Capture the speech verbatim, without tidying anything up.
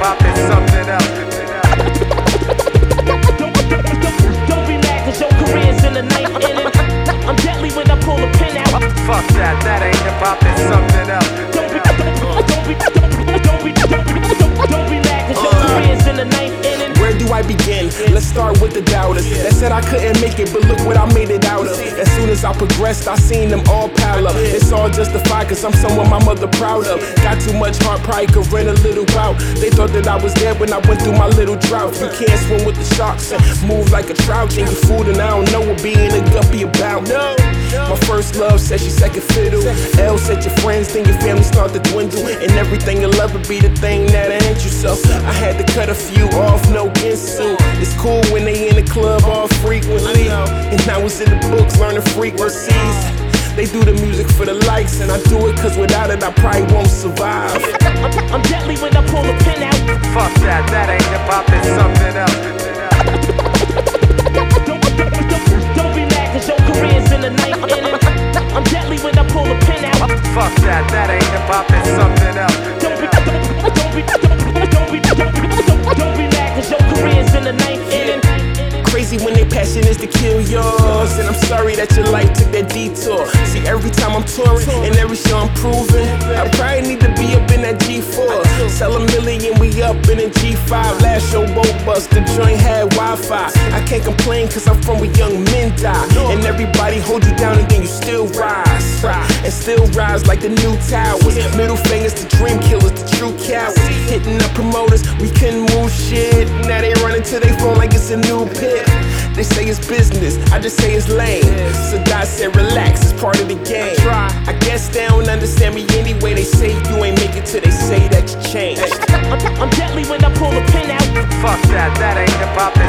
hip-hop, it's something else. Don't be mad cause your career's in the ninth inning. I'm deadly when I pull a pin out. Fuck that, that ain't hip-hop, it's something else. Don't be, don't be, don't be, don't be, don't be, don't be mad cause your career's in the ninth inning. Where do I begin? Let's start with the doubters that said I couldn't make it, but look what I made it out of. As soon as I progressed, I seen them all pile up. It's all justified cause I'm someone my mother proud of. Got too much heart, probably could rent a little bout. They thought that I was dead when I went through my little drought. You can't swim with the sharks and move like a trout. And you food and I don't know what being a guppy about. No. My first love said she second fiddle. L said your friends, then your family start to dwindle. And everything you love would be the thing that ain't you. So I had to cut a few off, no insult. It's cool when they in the club all frequently. And I was in the books learning frequencies. They do the music for the likes, and I do it cause without it I probably won't survive. I'm deadly when I pull a pin out. Fuck that, that ain't hip-hop, it's something else. Don't be mad cause your career's in the ninth inning. I'm deadly when I pull a pin out. Fuck that, that ain't hip-hop, it's something else. Don't be, don't be, don't be, don't be, don't be mad cause your career's in the ninth inning. Crazy when their passion is to kill yours. And I'm sorry that your life took that detour. See, every time I'm touring and every show I'm proving, I probably need to be up in that G four. Sell a million, we up in a G five. Last show, boat bus, the joint had Wi-Fi. I can't complain cause I'm from where young men die. And everybody hold you down and then you still rise. And still rise like the new towers. Middle fingers to dream killers, the true cowards. Hitting up promoters, we couldn't move shit. Now they run into their phone like it's a new pit. They say it's business, I just say it's lame. So I said relax, it's part of the game. I guess they don't understand me anyway. They say you ain't make it till they say that you changed. I'm deadly when I pull a pin out. Fuck that, that ain't hip-hop,